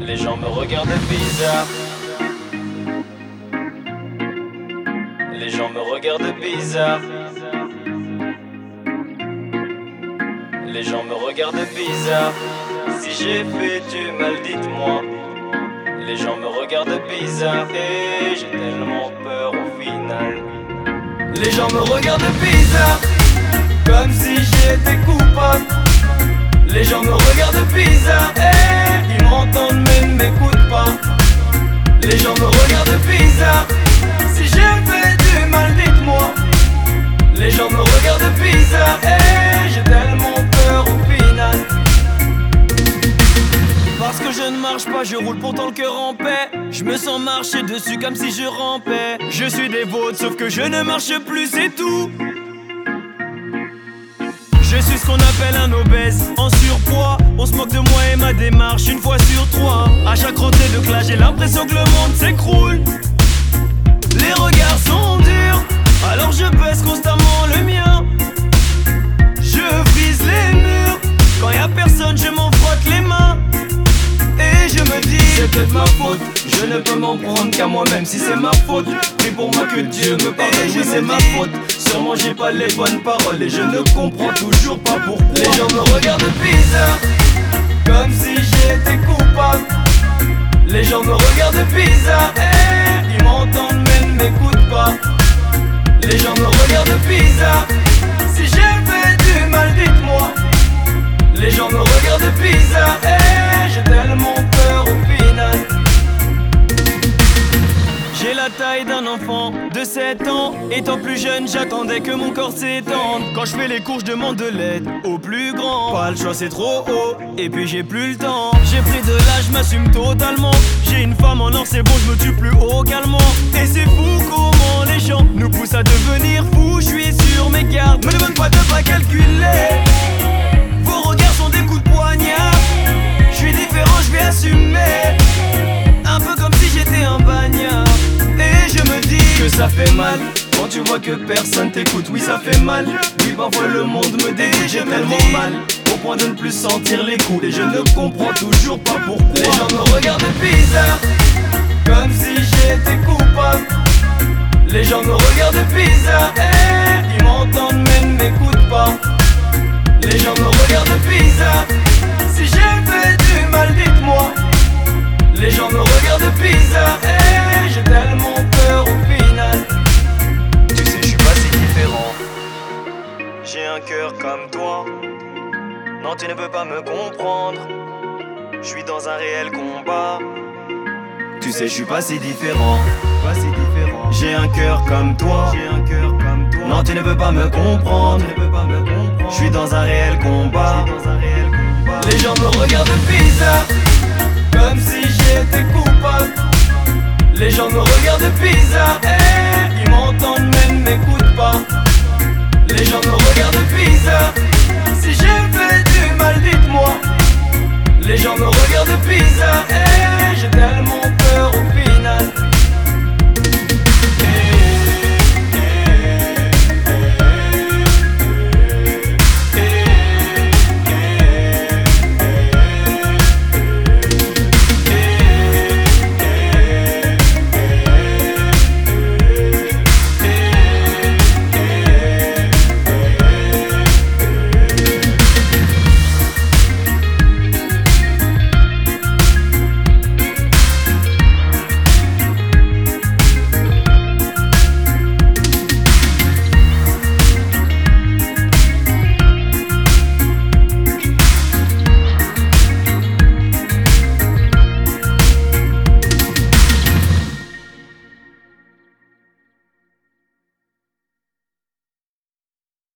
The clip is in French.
Les gens me regardent bizarre. Les gens me regardent bizarre. Les gens me regardent bizarre. Si j'ai fait du mal, dites-moi. Les gens me regardent bizarre et j'ai tellement peur au final. Les gens me regardent bizarre, comme si j'étais coupable. Les gens me regardent bizarre et ils m'entendent mais ne m'écoutent pas. Les gens me regardent bizarre. Si j'ai fait du mal, dites-moi. Les gens me regardent bizarre et j'ai tellement peur au final. Parce que je ne marche pas, je roule pourtant le cœur en paix. Je me sens marcher dessus comme si je rampais. Je suis des vôtres sauf que je ne marche plus, c'est tout. Je suis ce qu'on appelle un obèse, en surpoids. On se moque de moi et ma démarche une fois sur trois. À chaque rentrée de classe j'ai l'impression que le monde s'écroule. Les regards sont durs, alors je baisse constamment le mien. Je brise les murs, quand y a personne je m'en frotte les mains. Et je me dis, c'est peut-être ma faute. Je ne peux m'en prendre qu'à moi-même si c'est ma faute. Prie pour moi que Dieu me pardonne, oui c'est ma faute. Sûrement j'ai pas les bonnes paroles et je ne comprends toujours pas pourquoi. Les gens me regardent bizarre, comme si j'étais coupable. Les gens me regardent bizarre et ils m'entendent mais ne m'écoutent pas. Les gens me regardent bizarre. Si j'ai fait du mal, dites-moi. Les gens me regardent bizarre et j'ai tellement peur au final. J'ai la taille d'un enfant de 7 ans. Étant plus jeune, j'attendais que mon corps s'étende. Quand je fais les cours, je demande de l'aide au plus grand. Pas le choix, c'est trop haut, et puis j'ai plus le temps. J'ai pris de l'âge, je m'assume totalement. J'ai une femme en or, c'est bon, je me tue plus aucalement. Et c'est fou comment les gens nous poussent à devenir fous. Je suis sur mes gardes, me demande pas de pas calculer. Vos regards sont des coups de poignard. Je suis différent, je vais assumer. Un peu comme si j'étais un bagnard. Et je me dis que ça fait mal quand tu vois que personne t'écoute. Oui ça fait mal, oui parfois le monde me dégoûte. J'ai tellement mal au point de ne plus sentir les coups. Et je ne comprends toujours pas pourquoi. Les gens me regardent bizarre, comme si j'étais coupable. Les gens me regardent bizarre et ils m'entendent mais ne m'écoutent pas. Les gens me regardent bizarre. Si j'ai fait du mal, dites-moi. Les gens me regardent bizarre et j'ai tellement peur au final. Tu sais, je suis pas si différent. J'ai un cœur comme toi. Non, tu ne peux pas me comprendre. Je suis dans un réel combat. Tu sais, je suis pas si différent. J'ai un cœur comme toi. Non, tu ne peux pas me comprendre. Je suis dans un réel combat. Les gens me regardent bizarre, comme si j'étais coupable. Les gens me regardent bizarre et ils m'entendent mais ne m'écoutent pas. Les gens me